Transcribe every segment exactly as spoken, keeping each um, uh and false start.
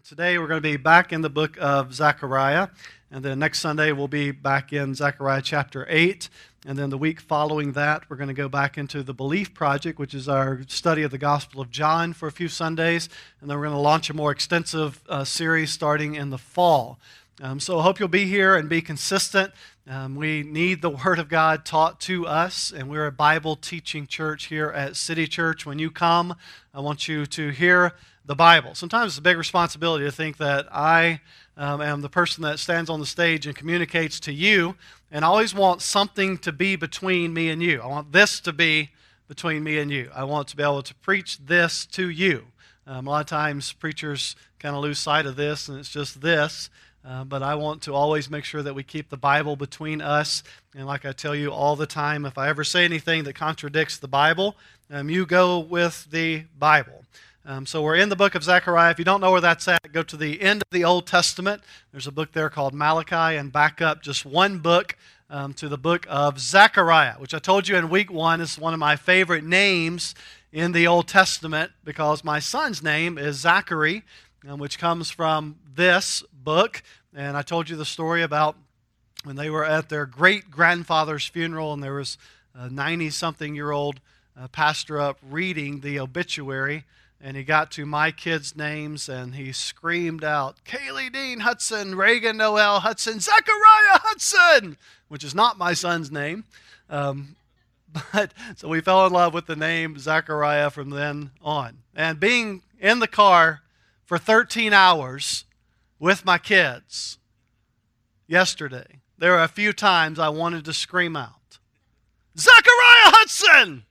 Today we're going to be back in the book of Zechariah, and then next Sunday we'll be back in Zechariah chapter eight, and then the week following that we're going to go back into the Belief Project, which is our study of the Gospel of John for a few Sundays, and then we're going to launch a more extensive uh, series starting in the fall. Um, so I hope you'll be here and be consistent. Um, we need the Word of God taught to us, and we're a Bible teaching church here at City Church. When you come, I want you to hear the Bible. Sometimes it's a big responsibility to think that I um, am the person that stands on the stage and communicates to you, and I always want something to be between me and you. I want this to be between me and you. I want to be able to preach this to you. Um, a lot of times preachers kind of lose sight of this, and it's just this. Uh, but I want to always make sure that we keep the Bible between us. And like I tell you all the time, if I ever say anything that contradicts the Bible, um, you go with the Bible. Um, so we're in the book of Zechariah. If you don't know where that's at, go to the end of the Old Testament. There's a book there called Malachi, and back up just one book um, to the book of Zechariah, which I told you in week one is one of my favorite names in the Old Testament because my son's name is Zachary, um, which comes from this book. And I told you the story about when they were at their great-grandfather's funeral, and there was a ninety-something-year-old uh, pastor up reading the obituary, and he got to my kids' names, and he screamed out, Kaylee Dean Hudson, Reagan Noel Hudson, Zechariah Hudson, which is not my son's name. Um, but so we fell in love with the name Zechariah from then on. And being in the car for thirteen hours with my kids yesterday, there were a few times I wanted to scream out, Zechariah Hudson!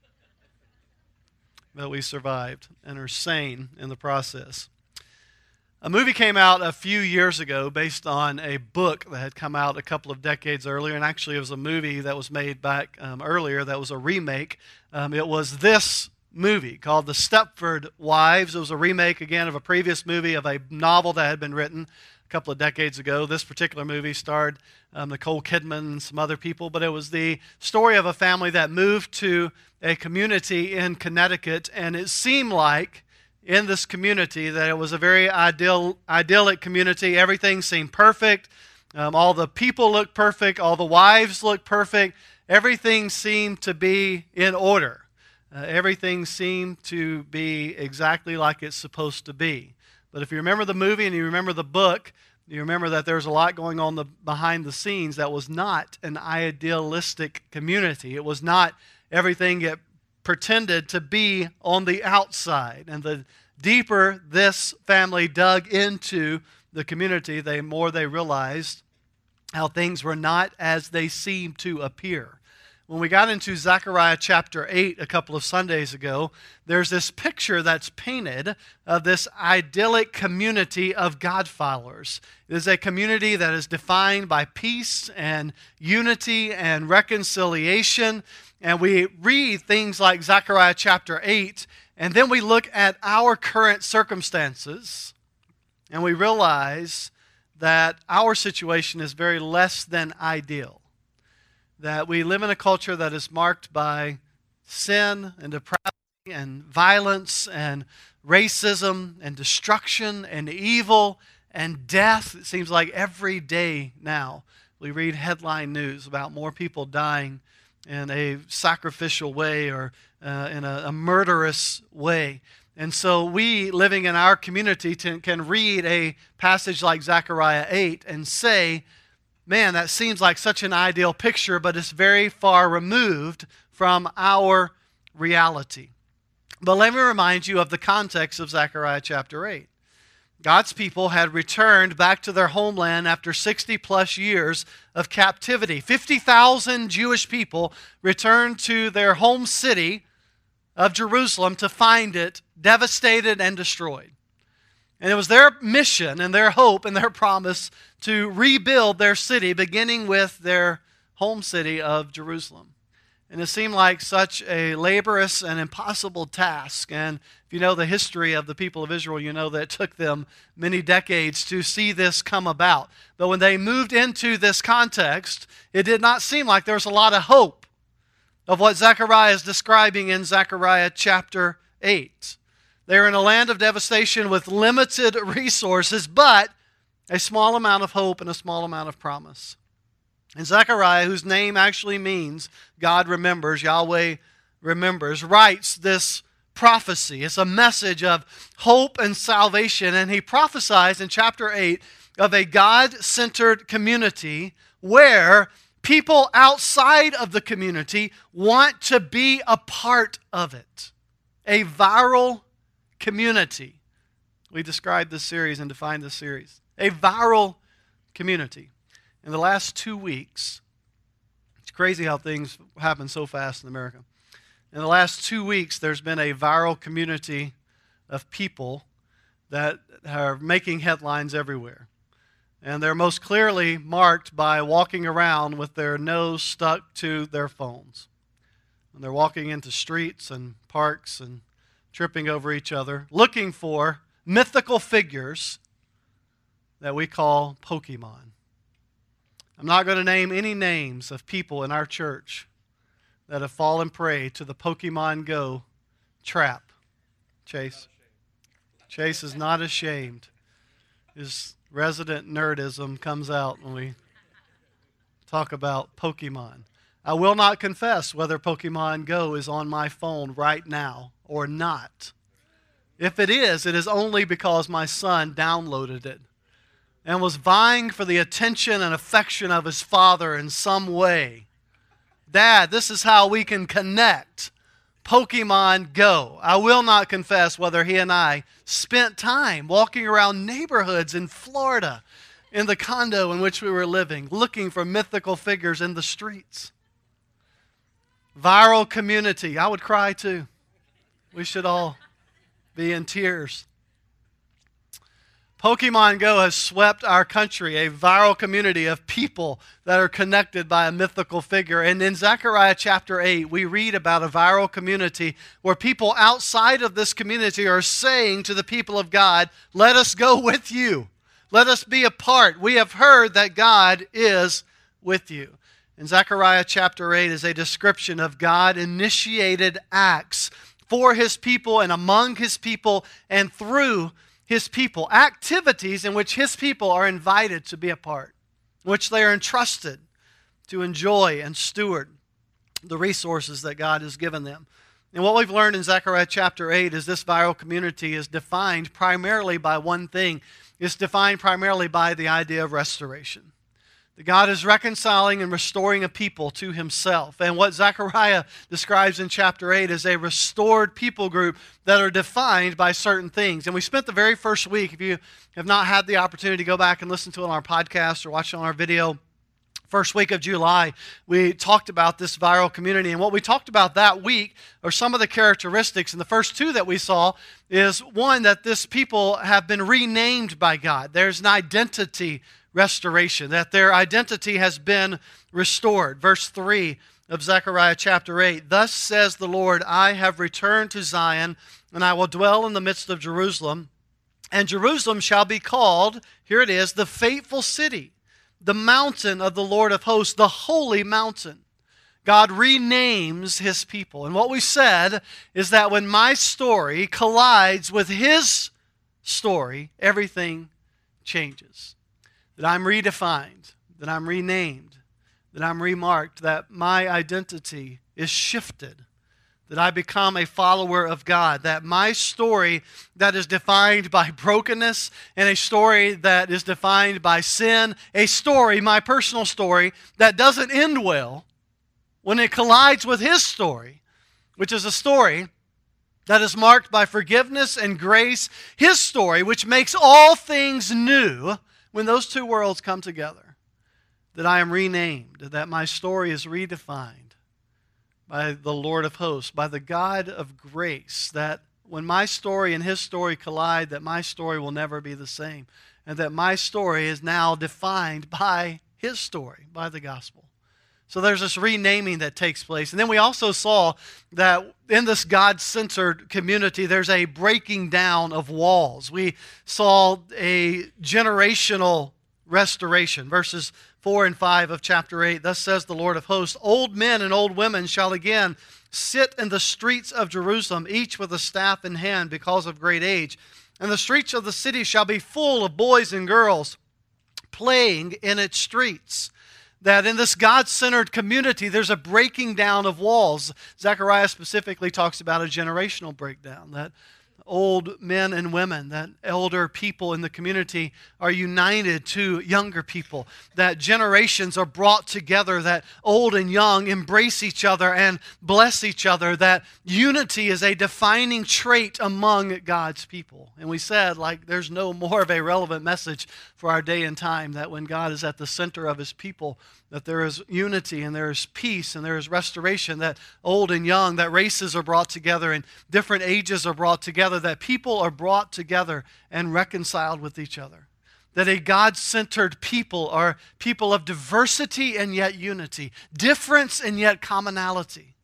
But we survived and are sane in the process. A movie came out a few years ago based on a book that had come out a couple of decades earlier, and actually it was a movie that was made back um, earlier that was a remake. Um, it was this movie called The Stepford Wives. It was a remake, again, of a previous movie of a novel that had been written a couple of decades ago. This particular movie starred um, Nicole Kidman and some other people, but it was the story of a family that moved to a community in Connecticut, and it seemed like in this community that it was a very ideal, idyllic community. Everything seemed perfect. Um, all the people looked perfect. All the wives looked perfect. Everything seemed to be in order. Uh, everything seemed to be exactly like it's supposed to be. But if you remember the movie and you remember the book, you remember that there's a lot going on the, behind the scenes that was not an idealistic community. It was not everything it pretended to be on the outside. And the deeper this family dug into the community, the more they realized how things were not as they seemed to appear. When we got into Zechariah chapter eight a couple of Sundays ago, there's this picture that's painted of this idyllic community of God followers. It is a community that is defined by peace and unity and reconciliation. And we read things like Zechariah chapter eight, and then we look at our current circumstances, and we realize that our situation is very less than ideal. That we live in a culture that is marked by sin and depravity and violence and racism and destruction and evil and death. It seems like every day now we read headline news about more people dying in a sacrificial way or uh, in a, a murderous way. And so we, living in our community, can, can read a passage like Zechariah eight and say, man, that seems like such an ideal picture, but it's very far removed from our reality. But let me remind you of the context of Zechariah chapter eight. God's people had returned back to their homeland after sixty plus years of captivity. fifty thousand Jewish people returned to their home city of Jerusalem to find it devastated and destroyed. And it was their mission and their hope and their promise to rebuild their city, beginning with their home city of Jerusalem. And it seemed like such a laborious and impossible task. And if you know the history of the people of Israel, you know that it took them many decades to see this come about. But when they moved into this context, it did not seem like there was a lot of hope of what Zechariah is describing in Zechariah chapter eight. They're in a land of devastation with limited resources, but a small amount of hope and a small amount of promise. And Zechariah, whose name actually means God remembers, Yahweh remembers, writes this prophecy. It's a message of hope and salvation. And he prophesies in chapter eight of a God-centered community where people outside of the community want to be a part of it. A viral community. We described this series and defined this series. A viral community. In the last two weeks, it's crazy how things happen so fast in America. In the last two weeks, there's been a viral community of people that are making headlines everywhere. And they're most clearly marked by walking around with their nose stuck to their phones. And they're walking into streets and parks and tripping over each other, looking for mythical figures that we call Pokemon. I'm not going to name any names of people in our church that have fallen prey to the Pokemon Go trap. Chase? Chase is not ashamed. His resident nerdism comes out when we talk about Pokemon. I will not confess whether Pokemon Go is on my phone right now or not. If it is, it is only because my son downloaded it and was vying for the attention and affection of his father in some way. Dad, this is how we can connect. Pokemon Go. I will not confess whether he and I spent time walking around neighborhoods in Florida in the condo in which we were living, looking for mythical figures in the streets. Viral community. I would cry too. We should all be in tears. Pokemon Go has swept our country, a viral community of people that are connected by a mythical figure. And in Zechariah chapter eight, we read about a viral community where people outside of this community are saying to the people of God, let us go with you. Let us be a part. We have heard that God is with you. And Zechariah chapter eight is a description of God-initiated acts for His people and among His people and through His people, activities in which His people are invited to be a part, in which they are entrusted to enjoy and steward the resources that God has given them. And what we've learned in Zechariah chapter eight is this viral community is defined primarily by one thing. It's defined primarily by the idea of restoration. That God is reconciling and restoring a people to Himself. And what Zechariah describes in chapter eight is a restored people group that are defined by certain things. And we spent the very first week, if you have not had the opportunity to go back and listen to it on our podcast or watch it on our video, first week of July, we talked about this viral community. And what we talked about that week are some of the characteristics. And the first two that we saw is, one, that this people have been renamed by God. There's an identity restoration, that their identity has been restored. Verse three of Zechariah chapter eight, thus says the Lord, I have returned to Zion, and I will dwell in the midst of Jerusalem, and Jerusalem shall be called, here it is, the faithful city, the mountain of the Lord of hosts, the holy mountain. God renames His people. And what we said is that when my story collides with His story, everything changes. That I'm redefined, that I'm renamed, that I'm remarked, that my identity is shifted, that I become a follower of God, that my story that is defined by brokenness and a story that is defined by sin, a story, my personal story, that doesn't end well, when it collides with His story, which is a story that is marked by forgiveness and grace, His story, which makes all things new. When those two worlds come together, that I am renamed, that my story is redefined by the Lord of hosts, by the God of grace, that when my story and His story collide, that my story will never be the same, and that my story is now defined by His story, by the gospel. So there's this renaming that takes place. And then we also saw that in this God-centered community, there's a breaking down of walls. We saw a generational restoration. Verses four and five of chapter eight, thus says the Lord of hosts, old men and old women shall again sit in the streets of Jerusalem, each with a staff in hand because of great age. And the streets of the city shall be full of boys and girls playing in its streets. That in this God-centered community, there's a breaking down of walls. Zechariah specifically talks about a generational breakdown, that old men and women, that elder people in the community are united to younger people, that generations are brought together, that old and young embrace each other and bless each other, that unity is a defining trait among God's people. And we said, like, there's no more of a relevant message for our day and time, that when God is at the center of His people, that there is unity and there is peace and there is restoration, that old and young, that races are brought together and different ages are brought together, that people are brought together and reconciled with each other. That a God-centered people are people of diversity and yet unity, difference and yet commonality.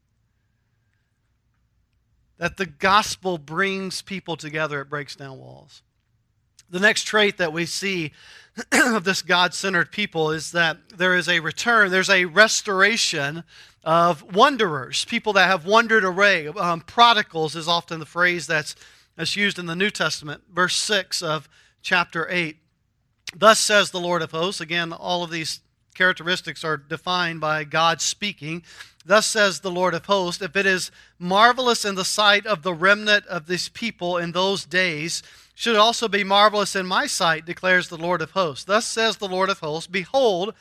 That the gospel brings people together, it breaks down walls. The next trait that we see of this God-centered people is that there is a return, there's a restoration of wanderers, people that have wandered away. Um, prodigals is often the phrase that's, that's used in the New Testament. Verse six of chapter eight. Thus says the Lord of hosts. Again, all of these characteristics are defined by God speaking. Thus says the Lord of hosts, if it is marvelous in the sight of the remnant of this people in those days, should it also be marvelous in my sight, declares the Lord of hosts. Thus says the Lord of hosts, behold,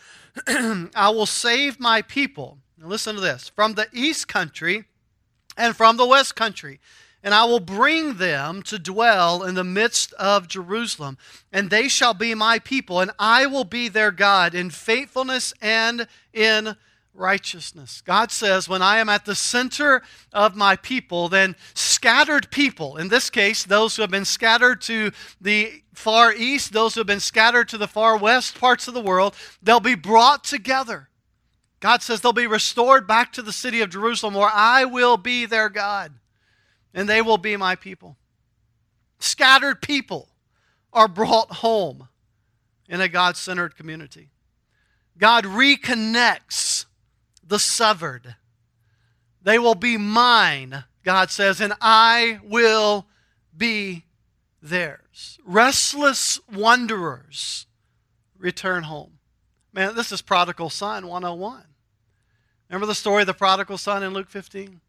I will save my people. Now listen to this. From the east country and from the west country. And I will bring them to dwell in the midst of Jerusalem. And they shall be my people. And I will be their God in faithfulness and in righteousness. God says, when I am at the center of my people, then scattered people, in this case, those who have been scattered to the far east, those who have been scattered to the far west parts of the world, they'll be brought together. God says they'll be restored back to the city of Jerusalem, where I will be their God, and they will be my people. Scattered people are brought home in a God-centered community. God reconnects the severed. They will be mine, God says, and I will be theirs. Restless wanderers return home. Man, this is Prodigal Son one oh one. Remember the story of the prodigal son in Luke fifteen?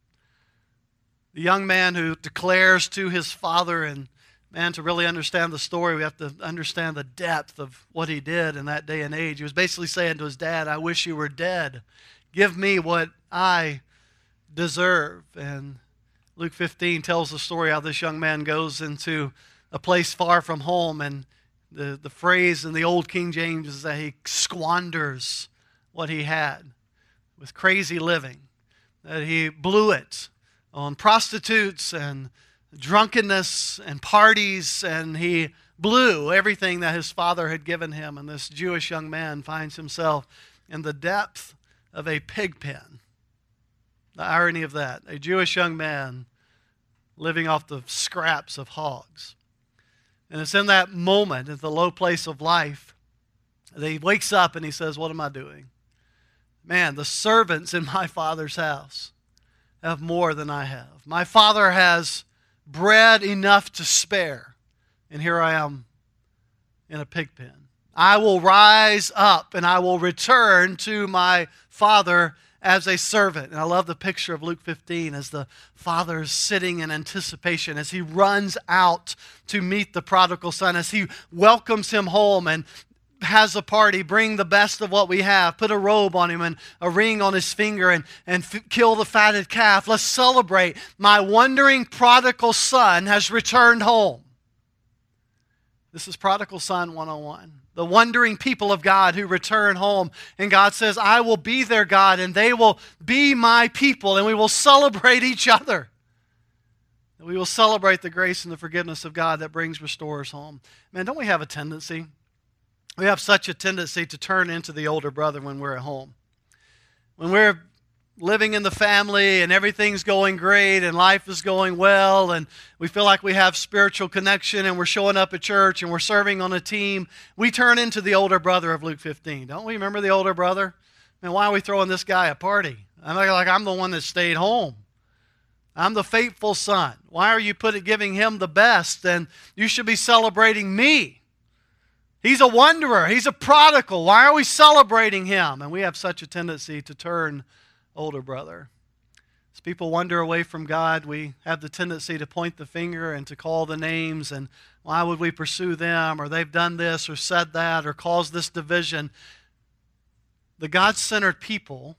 The young man who declares to his father, and man, to really understand the story, we have to understand the depth of what he did in that day and age. He was basically saying to his dad, I wish you were dead. Give me what I deserve. And Luke fifteen tells the story how this young man goes into a place far from home, and the, the phrase in the old King James is that he squanders what he had with crazy living, that he blew it on prostitutes and drunkenness and parties, and he blew everything that his father had given him. And this Jewish young man finds himself in the depth of a pig pen. The irony of that, a Jewish young man living off the scraps of hogs. And it's in that moment, at the low place of life, that he wakes up and he says, what am I doing? Man, the servants in my father's house have more than I have. My father has bread enough to spare, and here I am in a pig pen. I will rise up and I will return to my father as a servant. And I love the picture of Luke fifteen as the father is sitting in anticipation, as he runs out to meet the prodigal son, as he welcomes him home and has a party, bring the best of what we have, put a robe on him and a ring on his finger, and, and f- kill the fatted calf. Let's celebrate. My wandering prodigal son has returned home. This is Prodigal Son one oh one. The wandering people of God who return home. And God says, I will be their God and they will be my people, and we will celebrate each other. And we will celebrate the grace and the forgiveness of God that brings restorers home. Man, don't we have a tendency? We have such a tendency to turn into the older brother when we're at home. When we're living in the family and everything's going great and life is going well and we feel like we have spiritual connection and we're showing up at church and we're serving on a team, we turn into the older brother of Luke fifteen. Don't we remember the older brother? Man, why are we throwing this guy a party? I'm like, like I'm the one that stayed home. I'm the faithful son. Why are you putting giving him the best? And you should be celebrating me. He's a wanderer. He's a prodigal. Why are we celebrating him? And we have such a tendency to turn older brother. As people wander away from God, we have the tendency to point the finger and to call the names and why would we pursue them, or they've done this or said that or caused this division. The God-centered people,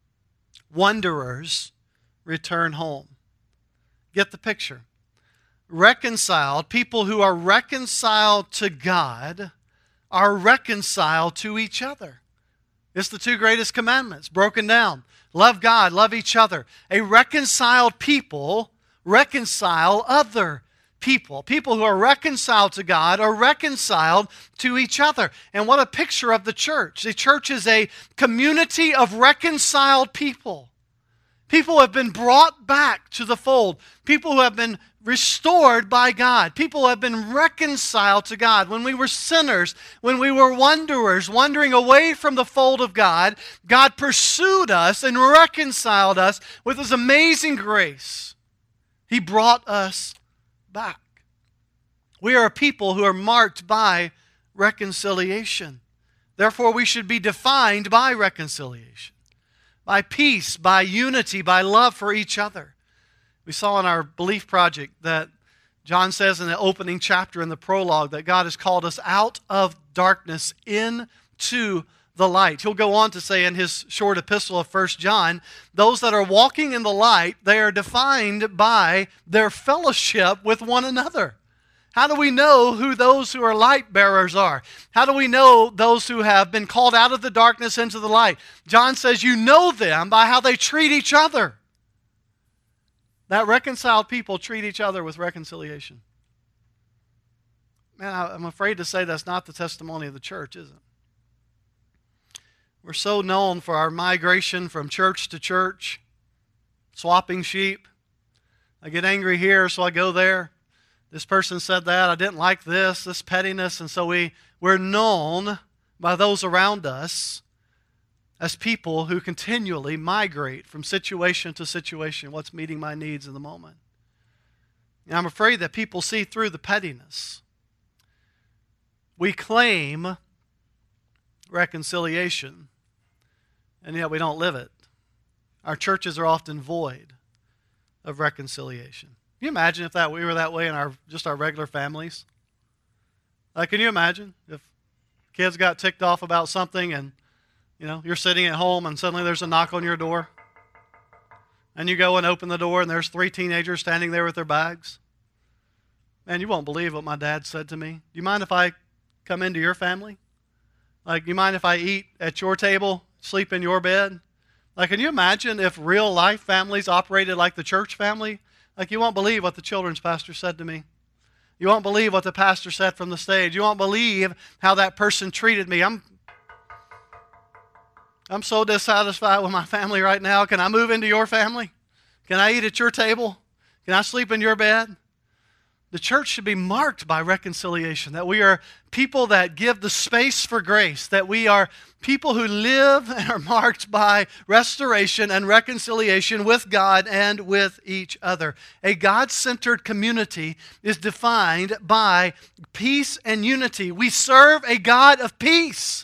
wanderers, return home. Get the picture. Reconciled, people who are reconciled to God are reconciled to each other. It's the two greatest commandments broken down. Love God, love each other. A reconciled people reconcile other people. People who are reconciled to God are reconciled to each other. And what a picture of the church. The church is a community of reconciled people. People who have been brought back to the fold. People who have been restored by God. People who have been reconciled to God. When we were sinners, when we were wanderers, wandering away from the fold of God, God pursued us and reconciled us with His amazing grace. He brought us back. We are a people who are marked by reconciliation. Therefore, we should be defined by reconciliation, by peace, by unity, by love for each other. We saw in our belief project that John says in the opening chapter in the prologue that God has called us out of darkness into the light. He'll go on to say in his short epistle of First John, those that are walking in the light, they are defined by their fellowship with one another. How do we know who those who are light bearers are? How do we know those who have been called out of the darkness into the light? John says you know them by how they treat each other. That reconciled people treat each other with reconciliation. Man, I'm afraid to say that's not the testimony of the church, is it? We're so known for our migration from church to church, swapping sheep. I get angry here, so I go there. This person said that. I didn't like this, this pettiness. And so we, we're known by those around us as people who continually migrate from situation to situation, what's meeting my needs in the moment. And I'm afraid that people see through the pettiness. We claim reconciliation, and yet we don't live it. Our churches are often void of reconciliation. Can you imagine if that we were that way in our just our regular families? Like, can you imagine if kids got ticked off about something and you know, you're sitting at home and suddenly there's a knock on your door. And you go and open the door and there's three teenagers standing there with their bags. Man, you won't believe what my dad said to me. Do you mind if I come into your family? Like, do you mind if I eat at your table, sleep in your bed? Like, can you imagine if real life families operated like the church family? Like, you won't believe what the children's pastor said to me. You won't believe what the pastor said from the stage. You won't believe how that person treated me. I'm I'm so dissatisfied with my family right now. Can I move into your family? Can I eat at your table? Can I sleep in your bed? The church should be marked by reconciliation, that we are people that give the space for grace, that we are people who live and are marked by restoration and reconciliation with God and with each other. A God-centered community is defined by peace and unity. We serve a God of peace.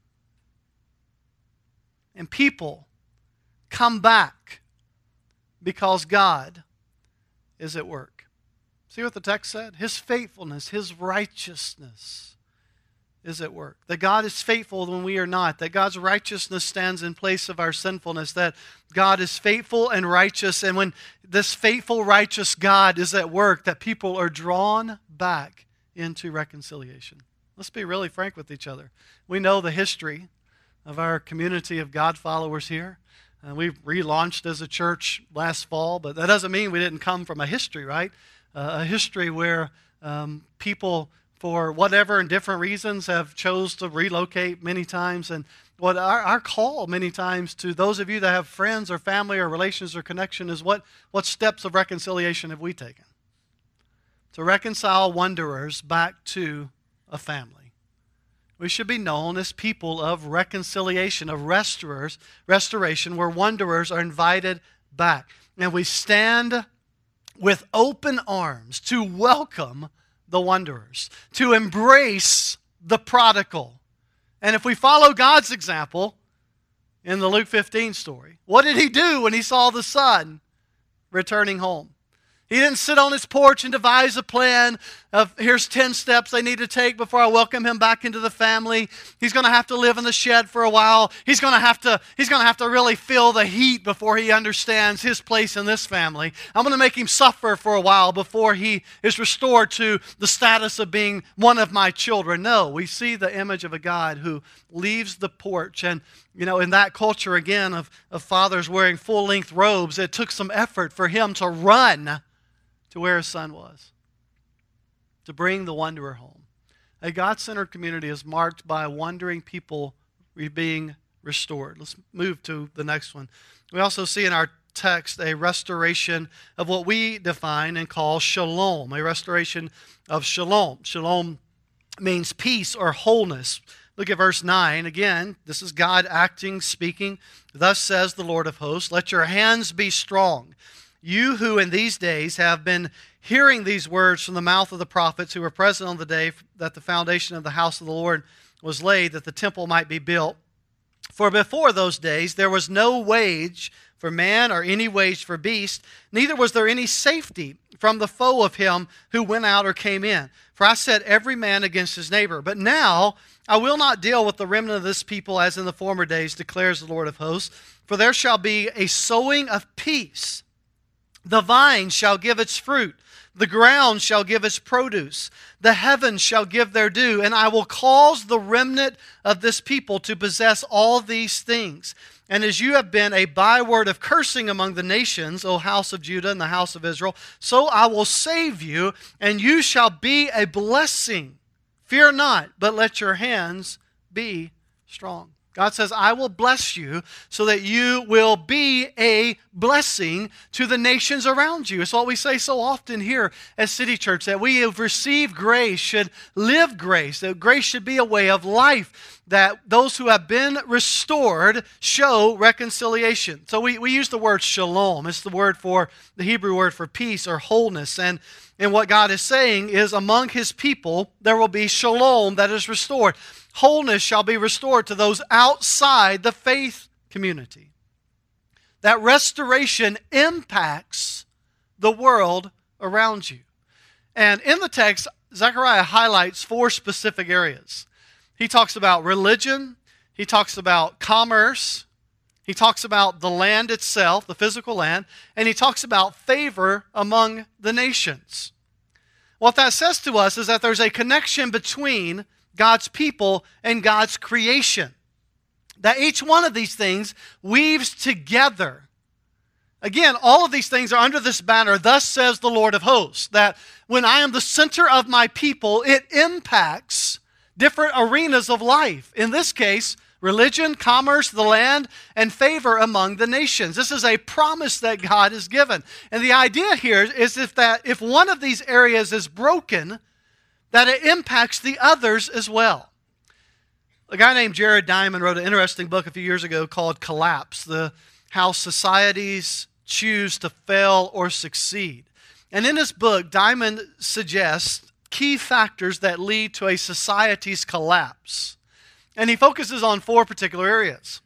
And people come back because God is at work. See what the text said? His faithfulness, His righteousness is at work. That God is faithful when we are not. That God's righteousness stands in place of our sinfulness. That God is faithful and righteous. And when this faithful, righteous God is at work, that people are drawn back into reconciliation. Let's be really frank with each other. We know the history of our community of God followers here. Uh, we relaunched as a church last fall, but that doesn't mean we didn't come from a history, right? Uh, a history where um, people, for whatever and different reasons, have chose to relocate many times. And what our, our call many times to those of you that have friends or family or relations or connection is what, what steps of reconciliation have we taken? To reconcile wanderers back to a family. We should be known as people of reconciliation, of restorers, restoration, where wanderers are invited back. And we stand with open arms to welcome the wanderers, to embrace the prodigal. And if we follow God's example in the Luke fifteen story, what did he do when he saw the son returning home? He didn't sit on his porch and devise a plan of here's ten steps I need to take before I welcome him back into the family. He's going to have to live in the shed for a while. He's going to have to he's going to have to really feel the heat before he understands his place in this family. I'm going to make him suffer for a while before he is restored to the status of being one of my children. No, we see the image of a God who leaves the porch. And, you know, in that culture, again, of, of fathers wearing full-length robes, it took some effort for him to run to where his son was, to bring the wanderer home. A God-centered community is marked by wandering people being restored. Let's move to the next one. We also see in our text a restoration of what we define and call shalom, a restoration of shalom. Shalom means peace or wholeness. Look at verse nine. Again, this is God acting, speaking. Thus says the Lord of hosts, let your hands be strong. You who in these days have been hearing these words from the mouth of the prophets who were present on the day that the foundation of the house of the Lord was laid, that the temple might be built. For before those days there was no wage for man or any wage for beast, neither was there any safety from the foe of him who went out or came in. For I set every man against his neighbor. But now I will not deal with the remnant of this people as in the former days, declares the Lord of hosts. For there shall be a sowing of peace. The vine shall give its fruit. The ground shall give its produce. The heavens shall give their due. And I will cause the remnant of this people to possess all these things. And as you have been a byword of cursing among the nations, O house of Judah and the house of Israel, so I will save you, and you shall be a blessing. Fear not, but let your hands be strong. God says, I will bless you so that you will be a blessing to the nations around you. It's what we say so often here at City Church, that we have received grace should live grace, that grace should be a way of life, that those who have been restored show reconciliation. So we, we use the word shalom. It's the word for, the Hebrew word for peace or wholeness. And, and what God is saying is among His people, there will be shalom that is restored. Wholeness shall be restored to those outside the faith community. That restoration impacts the world around you. And in the text, Zechariah highlights four specific areas. He talks about religion, he talks about commerce, he talks about the land itself, the physical land, and he talks about favor among the nations. What that says to us is that there's a connection between God's people and God's creation. That each one of these things weaves together. Again, all of these things are under this banner, thus says the Lord of hosts, that when I am the center of my people, it impacts different arenas of life. In this case, religion, commerce, the land, and favor among the nations. This is a promise that God has given. And the idea here is if that if one of these areas is broken, that it impacts the others as well. A guy named Jared Diamond wrote an interesting book a few years ago called Collapse, the How Societies Choose to Fail or Succeed. And in his book, Diamond suggests key factors that lead to a society's collapse. And he focuses on four particular areas.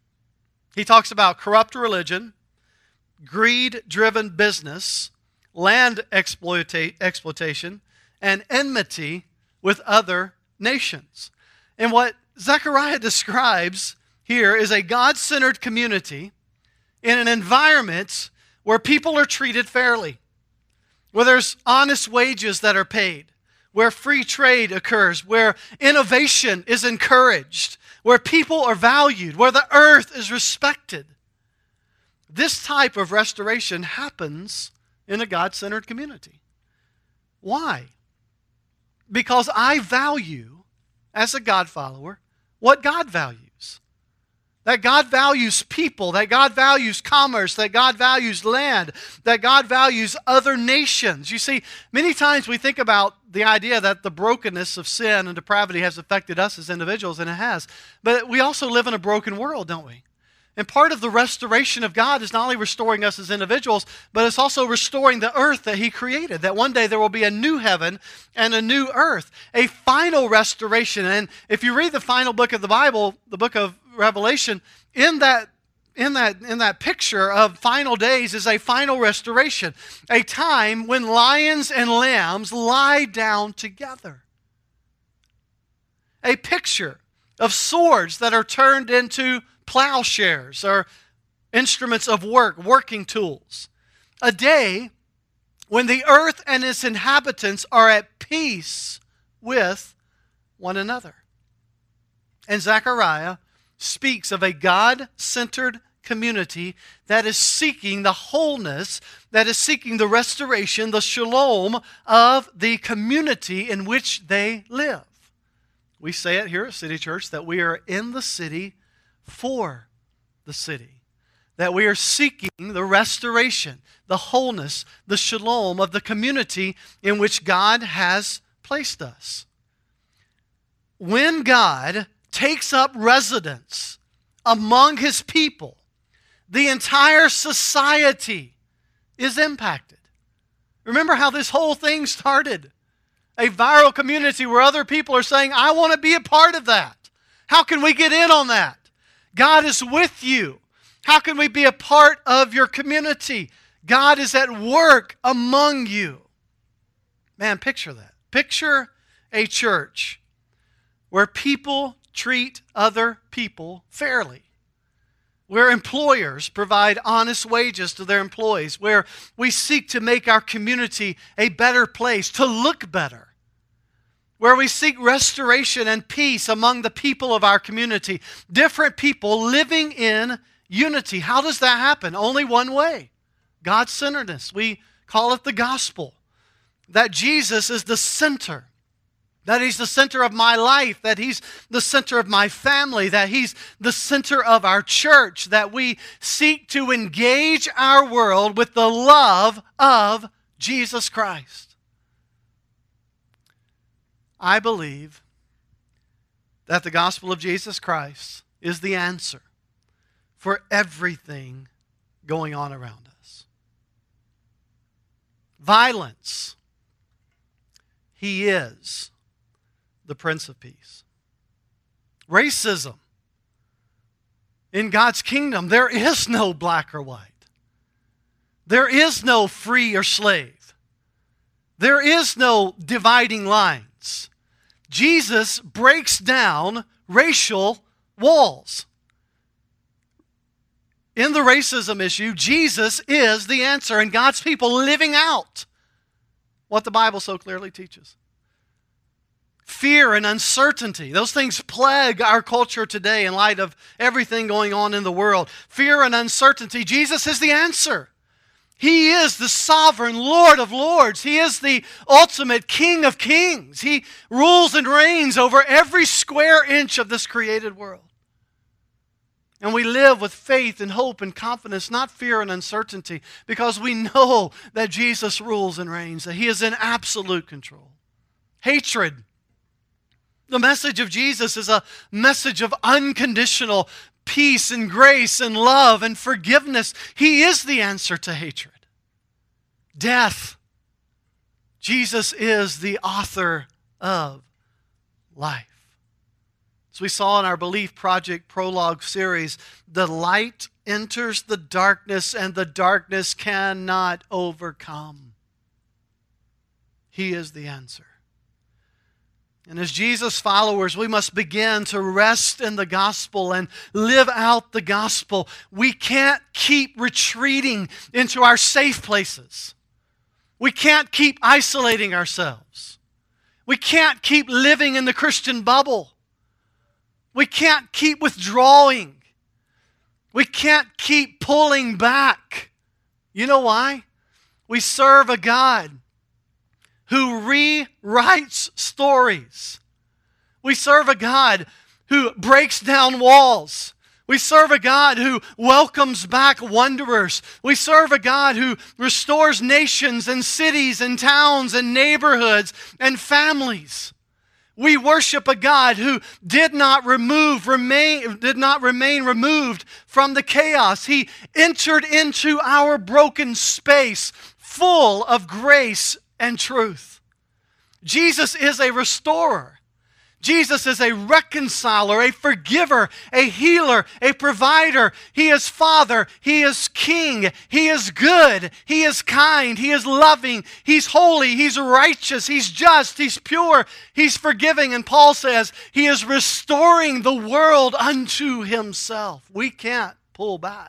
He talks about corrupt religion, greed-driven business, land exploita- exploitation, and enmity with other nations. And what Zechariah describes here is a God-centered community in an environment where people are treated fairly, where there's honest wages that are paid, where free trade occurs, where innovation is encouraged, where people are valued, where the earth is respected. This type of restoration happens in a God-centered community. Why? Because I value, as a God follower, what God values. That God values people, that God values commerce, that God values land, that God values other nations. You see, many times we think about the idea that the brokenness of sin and depravity has affected us as individuals, and it has. But we also live in a broken world, don't we? And part of the restoration of God is not only restoring us as individuals, but it's also restoring the earth that He created. That one day there will be a new heaven and a new earth, a final restoration. And if you read the final book of the Bible, the book of Revelation, in that in that in that picture of final days is a final restoration, a time when lions and lambs lie down together. A picture of swords that are turned into plowshares or instruments of work, working tools. A day when the earth and its inhabitants are at peace with one another. And Zechariah speaks of a God-centered community that is seeking the wholeness, that is seeking the restoration, the shalom of the community in which they live. We say it here at City Church that we are in the city for the city. That we are seeking the restoration, the wholeness, the shalom of the community in which God has placed us. When God takes up residence among His people, the entire society is impacted. Remember how this whole thing started? A viral community where other people are saying, I want to be a part of that. How can we get in on that? God is with you. How can we be a part of your community? God is at work among you. Man, picture that. Picture a church where people treat other people fairly, where employers provide honest wages to their employees, where we seek to make our community a better place, to look better, where we seek restoration and peace among the people of our community, different people living in unity. How does that happen? Only one way, God-centeredness. We call it the gospel, that Jesus is the center. That He's the center of my life, that He's the center of my family, that He's the center of our church, that we seek to engage our world with the love of Jesus Christ. I believe that the gospel of Jesus Christ is the answer for everything going on around us. Violence, He is the Prince of Peace. Racism. In God's kingdom, there is no black or white. There is no free or slave. There is no dividing lines. Jesus breaks down racial walls. In the racism issue, Jesus is the answer, and God's people living out what the Bible so clearly teaches. Fear and uncertainty. Those things plague our culture today in light of everything going on in the world. Fear and uncertainty. Jesus is the answer. He is the sovereign Lord of lords. He is the ultimate King of kings. He rules and reigns over every square inch of this created world. And we live with faith and hope and confidence, not fear and uncertainty, because we know that Jesus rules and reigns, that He is in absolute control. Hatred. The message of Jesus is a message of unconditional peace and grace and love and forgiveness. He is the answer to hatred. Death. Jesus is the author of life. As we saw in our Belief Project Prologue series, the light enters the darkness and the darkness cannot overcome. He is the answer. And as Jesus followers, we must begin to rest in the gospel and live out the gospel. We can't keep retreating into our safe places. We can't keep isolating ourselves. We can't keep living in the Christian bubble. We can't keep withdrawing. We can't keep pulling back. You know why? We serve a God who rewrites stories. We serve a God who breaks down walls. We serve a God who welcomes back wanderers. We serve a God who restores nations and cities and towns and neighborhoods and families. We worship a God who did not remove, remain, did not remain removed from the chaos. He entered into our broken space full of grace and truth. Jesus is a restorer. Jesus is a reconciler, a forgiver, a healer, a provider. He is Father. He is King. He is good. He is kind. He is loving. He's holy. He's righteous. He's just. He's pure. He's forgiving. And Paul says he is restoring the world unto himself. We can't pull back.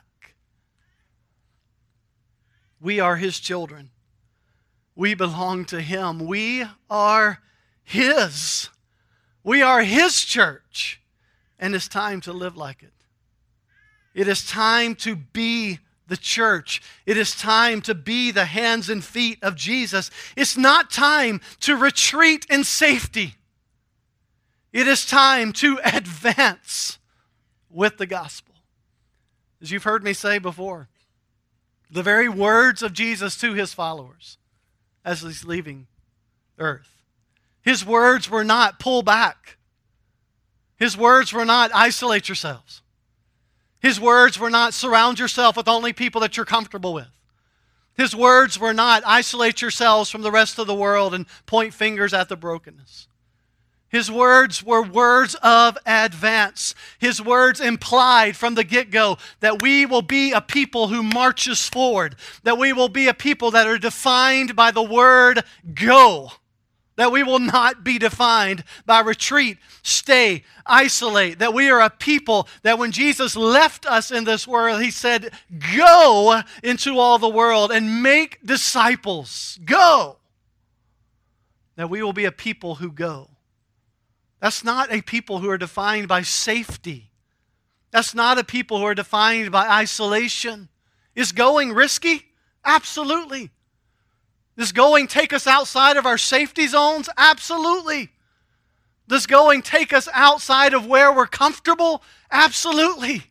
We are his children. We belong to him. We are his. We are his church, and it's time to live like it. It is time to be the church. It is time to be the hands and feet of Jesus. It's not time to retreat in safety. It is time to advance with the gospel. As you've heard me say before, the very words of Jesus to his followers as he's leaving earth. His words were not pull back. His words were not isolate yourselves. His words were not surround yourself with only people that you're comfortable with. His words were not isolate yourselves from the rest of the world and point fingers at the brokenness. His words were words of advance. His words implied from the get-go that we will be a people who marches forward, that we will be a people that are defined by the word go. That we will not be defined by retreat, stay, isolate. That we are a people that when Jesus left us in this world, he said, go into all the world and make disciples. Go. That we will be a people who go. That's not a people who are defined by safety. That's not a people who are defined by isolation. Is going risky? Absolutely. Does going take us outside of our safety zones? Absolutely. Does going take us outside of where we're comfortable? Absolutely.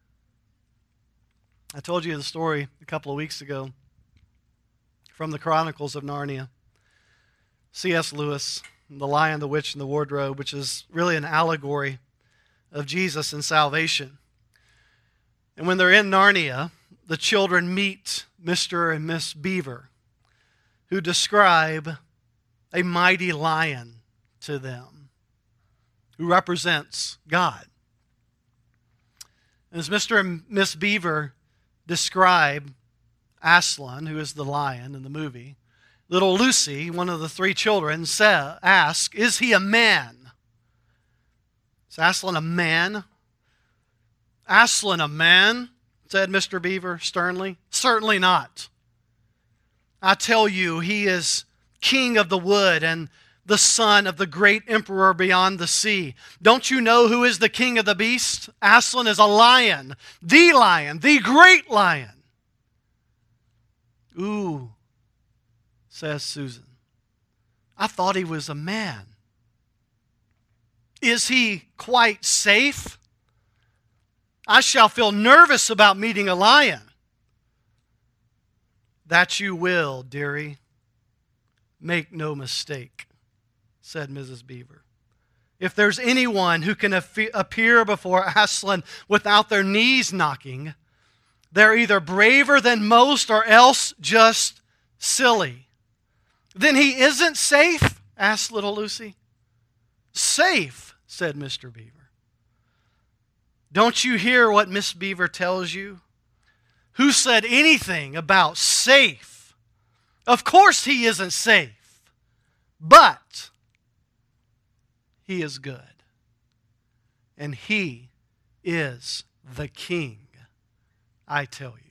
I told you the story a couple of weeks ago from the Chronicles of Narnia. C S Lewis, The Lion, the Witch, and the Wardrobe, which is really an allegory of Jesus and salvation. And when they're in Narnia, the children meet Mister and Miss Beaver, who describe a mighty lion to them, who represents God. As Mister and Miss Beaver describe Aslan, who is the lion in the movie, little Lucy, one of the three children, say, ask, is he a man? Is Aslan a man? Aslan a man? Said Mister Beaver sternly. Certainly not. I tell you, he is king of the wood and the son of the great emperor beyond the sea. Don't you know who is the king of the beasts? Aslan is a lion, the lion, the great lion. Ooh, says Susan. I thought he was a man. Is he quite safe? I shall feel nervous about meeting a lion. That you will, dearie. Make no mistake, said Missus Beaver. If there's anyone who can appear before Aslan without their knees knocking, they're either braver than most or else just silly. Then he isn't safe? Asked little Lucy. Safe, said Mister Beaver. Don't you hear what Miss Beaver tells you? Who said anything about safe? Of course he isn't safe, but he is good. And he is the king, I tell you.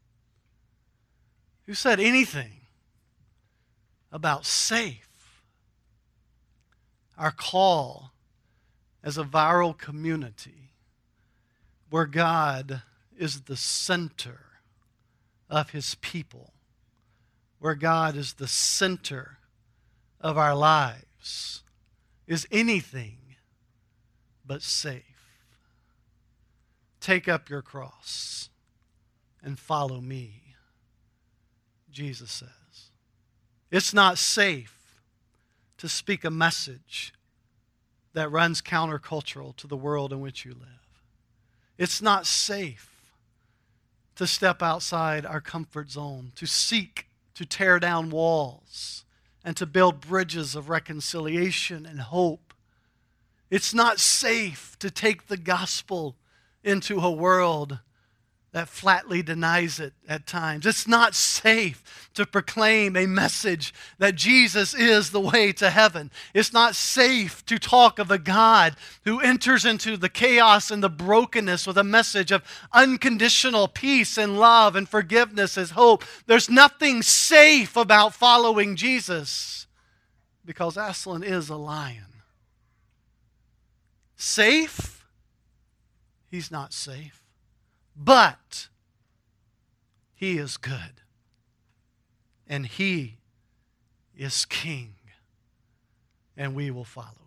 Who said anything about safe? Our call as a viral community where God is the center of his people, where God is the center of our lives, is anything but safe. take up your cross and follow me, Jesus says. It's not safe to speak a message that runs countercultural to the world in which you live. It's not safe to step outside our comfort zone, to seek to tear down walls and to build bridges of reconciliation and hope. It's not safe to take the gospel into a world that flatly denies it at times. It's not safe to proclaim a message that Jesus is the way to heaven. It's not safe to talk of a God who enters into the chaos and the brokenness with a message of unconditional peace and love and forgiveness as hope. There's nothing safe about following Jesus because Aslan is a lion. Safe? He's not safe. But He is good, and He is King, and we will follow.